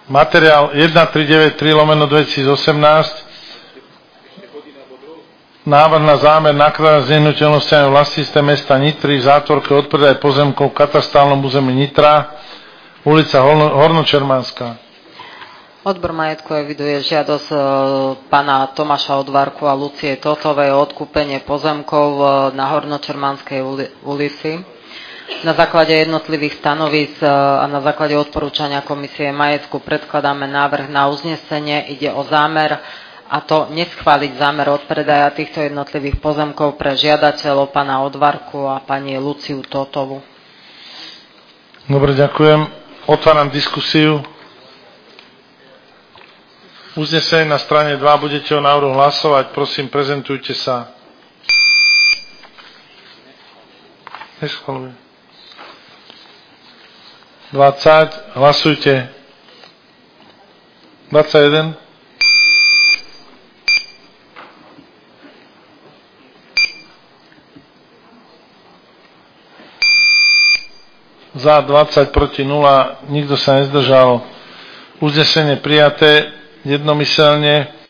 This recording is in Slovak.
Materiál 1393/2018. Návrh na zámer nakladať s nehnuteľnosťami v vlastníctve mesta Nitry v zátvorke odpredaj pozemkov v katastrálnom území Nitra, ulica Hornočermánska. Odbor majetku eviduje žiadosť pána Tomáša Odvárku a Lucie Totovej o odkúpenie pozemkov na Hornočermánskej ulici. Na základe jednotlivých stanovísk a na základe odporúčania Komisie majetku predkladáme návrh na uznesenie. Ide o zámer, a to neschváliť zámer odpredaja týchto jednotlivých pozemkov pre žiadateľov pána Odvárku a pani Luciu Totovu. Dobre, ďakujem. Otváram diskusiu. Uznesenie na strane 2 budete o návrhu hlasovať. Prosím, prezentujte sa. Neschvaľuje. 20. Hlasujte. 21. Za 20, proti 0, nikto sa nezdržal. Uznesenie prijaté jednomyselne.